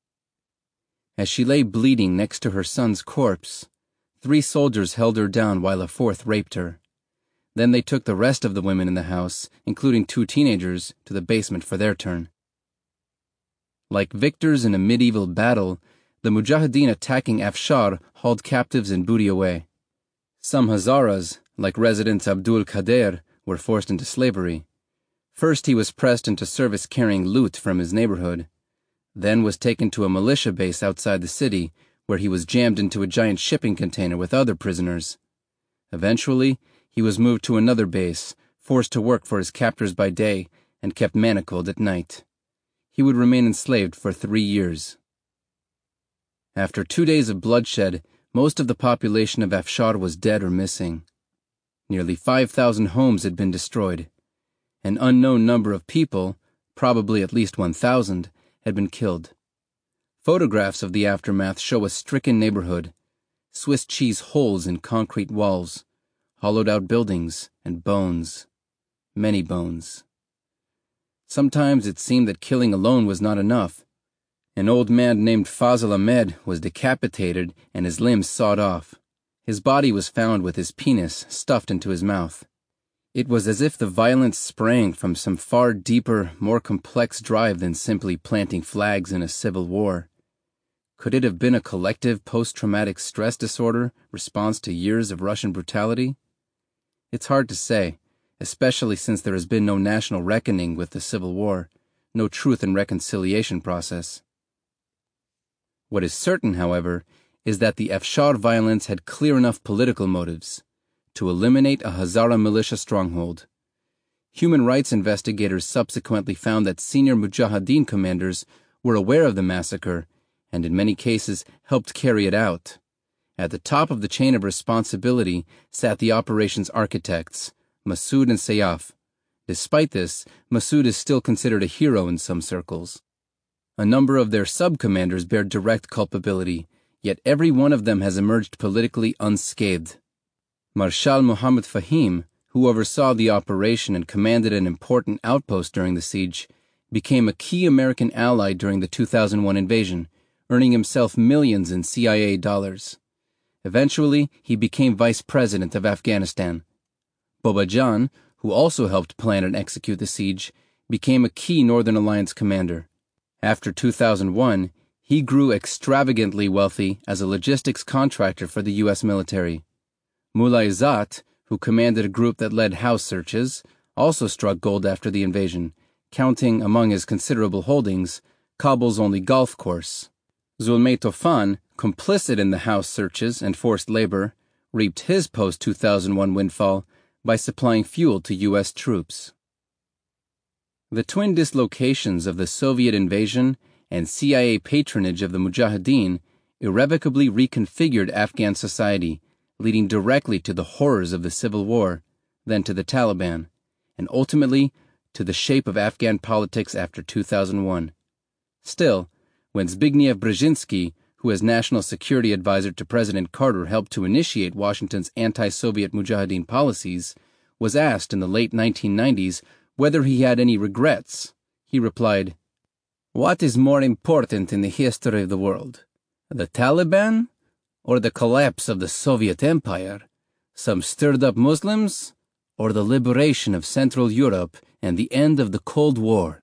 As she lay bleeding next to her son's corpse, 3 soldiers held her down while a 4th raped her. Then they took the rest of the women in the house, including 2 teenagers, to the basement for their turn. Like victors in a medieval battle, the Mujahideen attacking Afshar hauled captives and booty away. Some Hazaras, like resident Abdul Qadir, were forced into slavery. First he was pressed into service carrying loot from his neighborhood, then was taken to a militia base outside the city, where he was jammed into a giant shipping container with other prisoners. Eventually, he was moved to another base, forced to work for his captors by day, and kept manacled at night. He would remain enslaved for 3 years. After 2 days of bloodshed, most of the population of Afshar was dead or missing. Nearly 5,000 homes had been destroyed. An unknown number of people, probably at least 1,000, had been killed. Photographs of the aftermath show a stricken neighborhood, Swiss cheese holes in concrete walls, hollowed-out buildings, and bones. Many bones. Sometimes it seemed that killing alone was not enough. An old man named Fazl Ahmed was decapitated and his limbs sawed off. His body was found with his penis stuffed into his mouth. It was as if the violence sprang from some far deeper, more complex drive than simply planting flags in a civil war. Could it have been a collective post-traumatic stress disorder response to years of Russian brutality? It's hard to say, especially since there has been no national reckoning with the Civil War, no truth and reconciliation process. What is certain, however, is that the Afshar violence had clear enough political motives to eliminate a Hazara militia stronghold. Human rights investigators subsequently found that senior Mujahideen commanders were aware of the massacre and in many cases helped carry it out. At the top of the chain of responsibility sat the operation's architects, Massoud and Sayyaf. Despite this, Massoud is still considered a hero in some circles. A number of their sub-commanders bear direct culpability, yet every one of them has emerged politically unscathed. Marshal Mohammad Fahim, who oversaw the operation and commanded an important outpost during the siege, became a key American ally during the 2001 invasion, earning himself millions in CIA dollars. Eventually, he became vice president of Afghanistan. Bobajan, who also helped plan and execute the siege, became a key Northern Alliance commander. After 2001, he grew extravagantly wealthy as a logistics contractor for the U.S. military. Mullah Izzat, who commanded a group that led house searches, also struck gold after the invasion, counting among his considerable holdings Kabul's only golf course. Zulmay Tofan, complicit in the house searches and forced labor, reaped his post-2001 windfall by supplying fuel to U.S. troops. The twin dislocations of the Soviet invasion and CIA patronage of the Mujahideen irrevocably reconfigured Afghan society, leading directly to the horrors of the Civil War, then to the Taliban, and ultimately to the shape of Afghan politics after 2001. Still, when Zbigniew Brzezinski, who as National Security Advisor to President Carter helped to initiate Washington's anti-Soviet Mujahideen policies, was asked in the late 1990s whether he had any regrets, he replied, "What is more important in the history of the world, the Taliban or the collapse of the Soviet Empire, some stirred-up Muslims or the liberation of Central Europe and the end of the Cold War.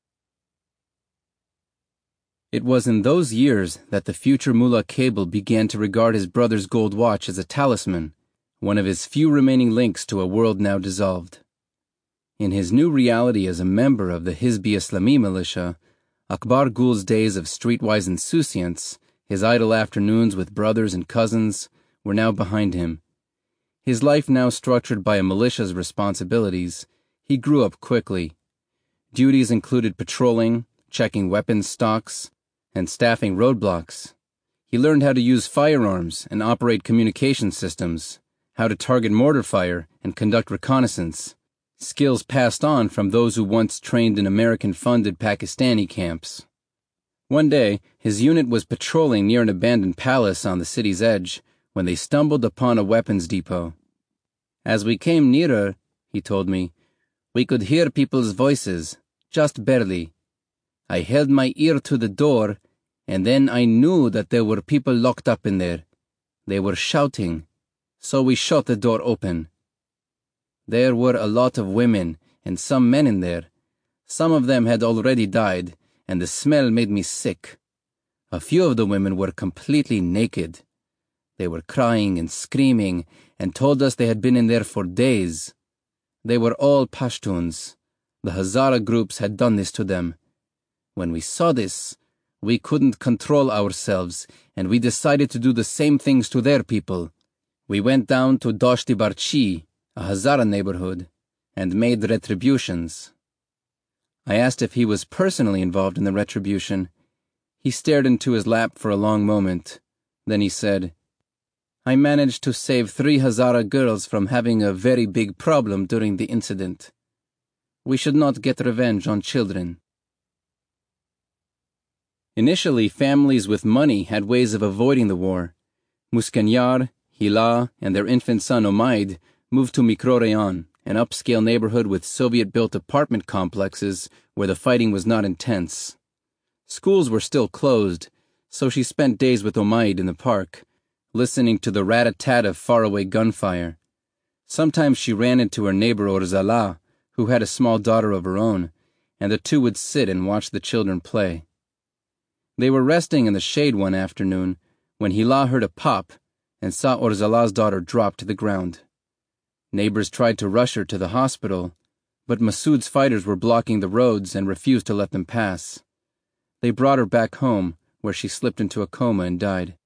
It was in those years that the future Mullah Cable began to regard his brother's gold watch as a talisman, one of his few remaining links to a world now dissolved. In his new reality as a member of the Hizb Islami militia, Akbar Gul's days of streetwise insouciance, his idle afternoons with brothers and cousins, were now behind him. His life now structured by a militia's responsibilities, he grew up quickly. Duties included patrolling, checking weapons stocks, and staffing roadblocks. He learned how to use firearms and operate communication systems, how to target mortar fire and conduct reconnaissance, skills passed on from those who once trained in American-funded Pakistani camps. One day, his unit was patrolling near an abandoned palace on the city's edge when they stumbled upon a weapons depot. As we came nearer, he told me, we could hear people's voices, just barely. I held my ear to the door, and then I knew that there were people locked up in there. They were shouting, so we shot the door open. There were a lot of women and some men in there. Some of them had already died, and the smell made me sick. A few of the women were completely naked. They were crying and screaming and told us they had been in there for days. They were all Pashtuns. The Hazara groups had done this to them. When we saw this, we couldn't control ourselves, and we decided to do the same things to their people. We went down to Doshti Barchi, a Hazara neighborhood, and made retributions. I asked if he was personally involved in the retribution. He stared into his lap for a long moment. Then he said, I managed to save 3 Hazara girls from having a very big problem during the incident. We should not get revenge on children. Initially, families with money had ways of avoiding the war. Muskanyar, Hila, and their infant son Omaid moved to Mikrorayon, an upscale neighborhood with Soviet-built apartment complexes where the fighting was not intense. Schools were still closed, so she spent days with Omaid in the park, listening to the rat-a-tat of faraway gunfire. Sometimes she ran into her neighbor Orzala, who had a small daughter of her own, and the two would sit and watch the children play. They were resting in the shade one afternoon when Hila heard a pop and saw Orzala's daughter drop to the ground. Neighbors tried to rush her to the hospital, but Massoud's fighters were blocking the roads and refused to let them pass. They brought her back home, where she slipped into a coma and died.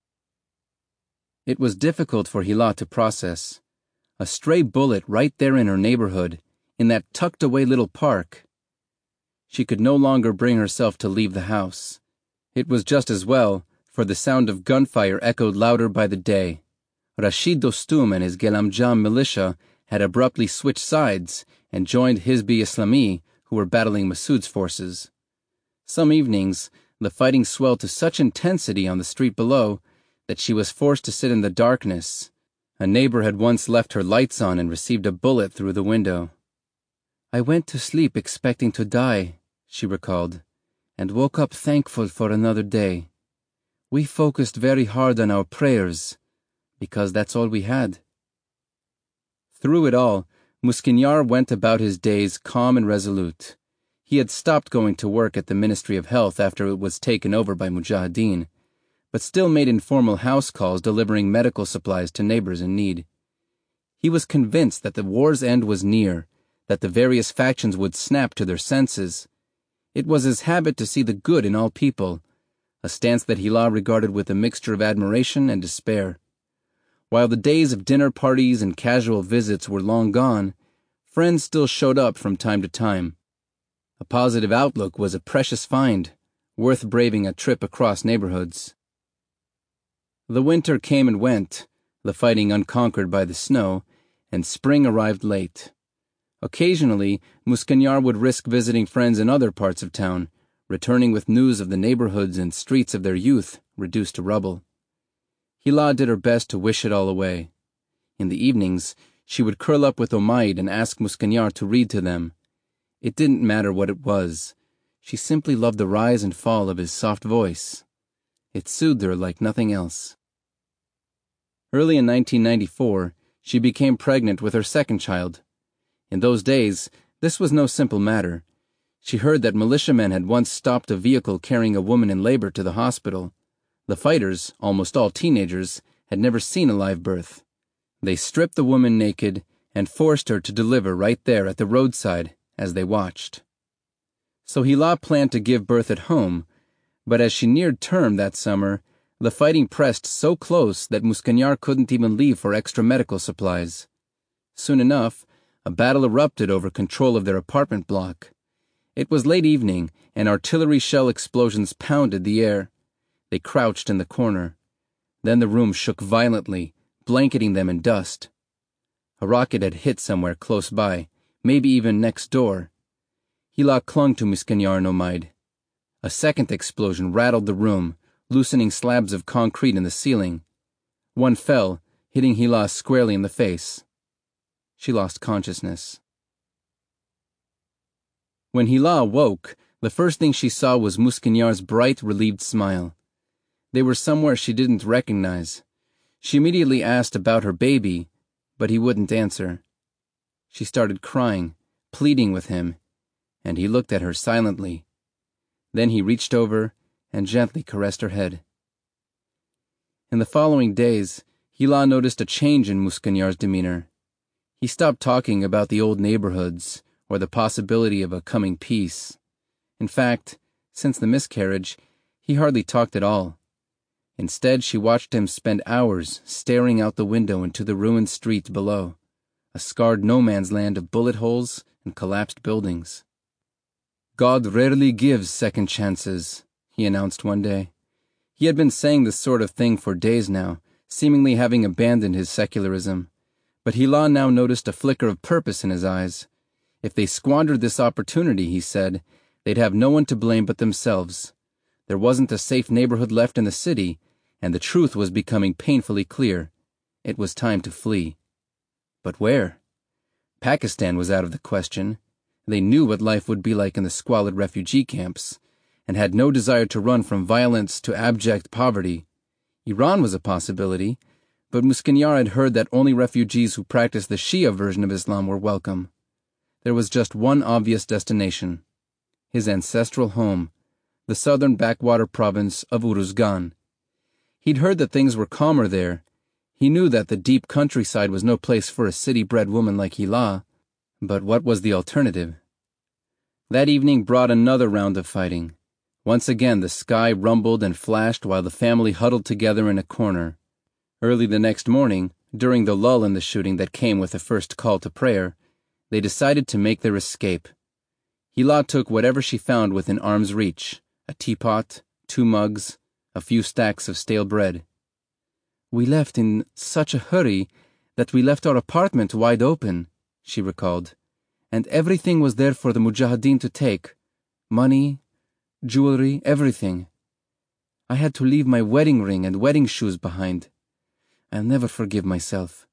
It was difficult for Hila to process. A stray bullet right there in her neighborhood, in that tucked-away little park. She could no longer bring herself to leave the house. It was just as well, for the sound of gunfire echoed louder by the day. Rashid Dostum and his Gelamjam militia had abruptly switched sides and joined Hizb Islami, who were battling Massoud's forces. Some evenings, the fighting swelled to such intensity on the street below that she was forced to sit in the darkness. A neighbor had once left her lights on and received a bullet through the window. I went to sleep expecting to die, she recalled, and woke up thankful for another day. We focused very hard on our prayers, because that's all we had. Through it all, Muskinyar went about his days calm and resolute. He had stopped going to work at the Ministry of Health after it was taken over by Mujahideen, but still made informal house calls delivering medical supplies to neighbors in need. He was convinced that the war's end was near, that the various factions would snap to their senses. It was his habit to see the good in all people, a stance that Hila regarded with a mixture of admiration and despair. While the days of dinner parties and casual visits were long gone, friends still showed up from time to time. A positive outlook was a precious find, worth braving a trip across neighborhoods. The winter came and went, the fighting unconquered by the snow, and spring arrived late. Occasionally, Muskanyar would risk visiting friends in other parts of town, returning with news of the neighborhoods and streets of their youth, reduced to rubble. Hila did her best to wish it all away. In the evenings, she would curl up with Omaid and ask Muskanyar to read to them. It didn't matter what it was. She simply loved the rise and fall of his soft voice. It soothed her like nothing else. Early in 1994, she became pregnant with her second child. In those days, this was no simple matter. She heard that militiamen had once stopped a vehicle carrying a woman in labor to the hospital. The fighters, almost all teenagers, had never seen a live birth. They stripped the woman naked and forced her to deliver right there at the roadside as they watched. So Hila planned to give birth at home, but as she neared term that summer, the fighting pressed so close that Muscanyar couldn't even leave for extra medical supplies. Soon enough, a battle erupted over control of their apartment block. It was late evening, and artillery shell explosions pounded the air. They crouched in the corner. Then the room shook violently, blanketing them in dust. A rocket had hit somewhere close by, maybe even next door. Hila clung to Muscanyar Nomaid. A second explosion rattled the room, loosening slabs of concrete in the ceiling. One fell, hitting Hila squarely in the face. She lost consciousness. When Hila awoke, the first thing she saw was Muscanyar's bright, relieved smile. They were somewhere she didn't recognize. She immediately asked about her baby, but he wouldn't answer. She started crying, pleading with him, and he looked at her silently. Then he reached over and gently caressed her head. In the following days, Hila noticed a change in Muscanyar's demeanor. He stopped talking about the old neighborhoods or the possibility of a coming peace. In fact, since the miscarriage, he hardly talked at all. Instead, she watched him spend hours staring out the window into the ruined street below, a scarred no-man's land of bullet holes and collapsed buildings. "God rarely gives second chances," he announced one day. He had been saying this sort of thing for days now, seemingly having abandoned his secularism. But Hila now noticed a flicker of purpose in his eyes. If they squandered this opportunity, he said, they'd have no one to blame but themselves. There wasn't a safe neighborhood left in the city, and the truth was becoming painfully clear. It was time to flee. But where? Pakistan was out of the question. They knew what life would be like in the squalid refugee camps, and had no desire to run from violence to abject poverty. Iran was a possibility, but Muscanyar had heard that only refugees who practiced the Shia version of Islam were welcome. There was just one obvious destination: his ancestral home, the southern backwater province of Uruzgan. He'd heard that things were calmer there. He knew that the deep countryside was no place for a city-bred woman like Hila, but what was the alternative? That evening brought another round of fighting. Once again the sky rumbled and flashed while the family huddled together in a corner. Early the next morning, during the lull in the shooting that came with the first call to prayer, they decided to make their escape. Hila took whatever she found within arm's reach: a teapot, 2 mugs, a few stacks of stale bread. "We left in such a hurry that we left our apartment wide open," she recalled, "and everything was there for the Mujahideen to take: money, jewelry, everything. I had to leave my wedding ring and wedding shoes behind. I'll never forgive myself."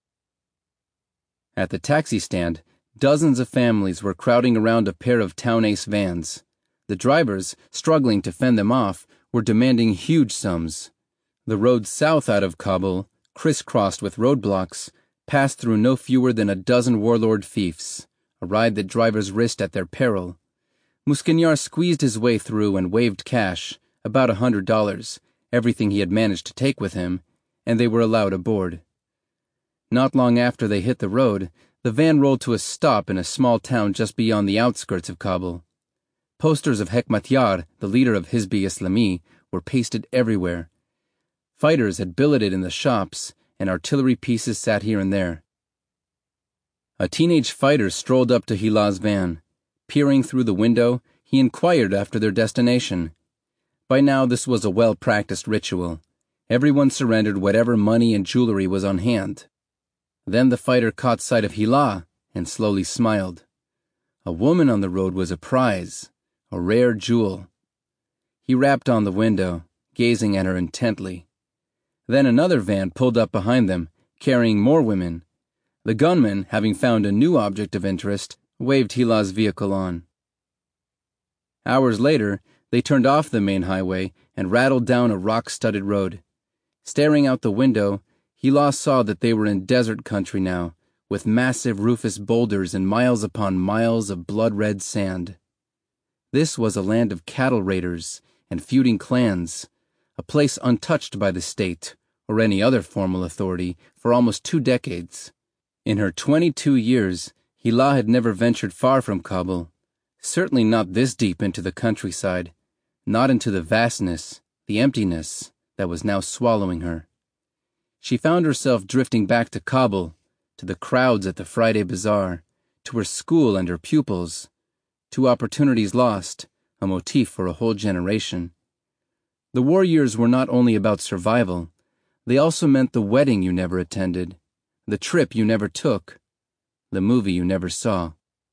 At the taxi stand, dozens of families were crowding around a pair of Town Ace vans. The drivers, struggling to fend them off, were demanding huge sums. The road south out of Kabul, crisscrossed with roadblocks, passed through no fewer than a dozen warlord fiefs, a ride that drivers risked at their peril. Muscanyar squeezed his way through and waved cash, about $100, everything he had managed to take with him, and they were allowed aboard. Not long after they hit the road, the van rolled to a stop in a small town just beyond the outskirts of Kabul. Posters of Hekmatyar, the leader of Hizb-i-Islami, were pasted everywhere. Fighters had billeted in the shops, and artillery pieces sat here and there. A teenage fighter strolled up to Hila's van. Peering through the window, he inquired after their destination. By now this was a well-practiced ritual. Everyone surrendered whatever money and jewelry was on hand. Then the fighter caught sight of Hila and slowly smiled. A woman on the road was a prize, a rare jewel. He rapped on the window, gazing at her intently. Then another van pulled up behind them, carrying more women. The gunman, having found a new object of interest, waved Hila's vehicle on. Hours later, they turned off the main highway and rattled down a rock-studded road. Staring out the window, Hila saw that they were in desert country now, with massive rufous boulders and miles upon miles of blood-red sand. This was a land of cattle raiders and feuding clans, a place untouched by the state or any other formal authority for almost 2 decades. In her 22 years, Hila had never ventured far from Kabul, certainly not this deep into the countryside, not into the vastness, the emptiness that was now swallowing her. She found herself drifting back to Kabul, to the crowds at the Friday bazaar, to her school and her pupils, to opportunities lost, a motif for a whole generation. The war years were not only about survival, they also meant the wedding you never attended, the trip you never took, the movie you never saw.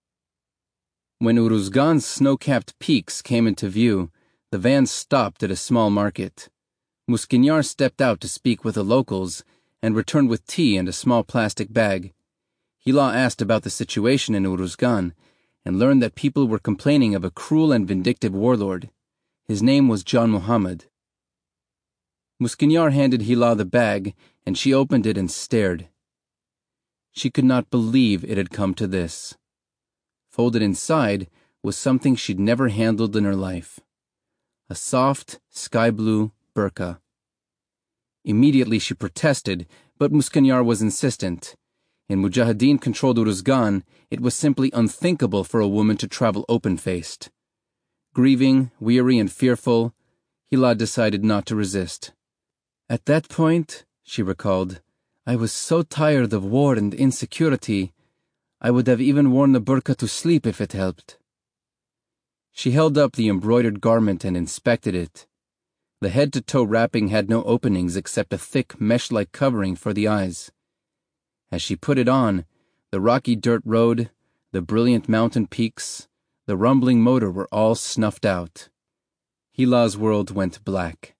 When Uruzgan's snow-capped peaks came into view, the van stopped at a small market. Muskinyar stepped out to speak with the locals and returned with tea and a small plastic bag. Hila asked about the situation in Uruzgan and learned that people were complaining of a cruel and vindictive warlord. His name was John Muhammad. Muskinyar handed Hila the bag, and she opened it and stared. She could not believe it had come to this. Folded inside was something she'd never handled in her life. A soft, sky-blue burqa. Immediately she protested, but Muskinyar was insistent. In Mujahideen-controlled Uruzgan, it was simply unthinkable for a woman to travel open-faced. Grieving, weary, and fearful, Hila decided not to resist. At that point, she recalled, I was so tired of war and insecurity, I would have even worn the burqa to sleep if it helped. She held up the embroidered garment and inspected it. The head-to-toe wrapping had no openings except a thick mesh-like covering for the eyes. As she put it on, the rocky dirt road, the brilliant mountain peaks, the rumbling motor were all snuffed out. Hila's world went black.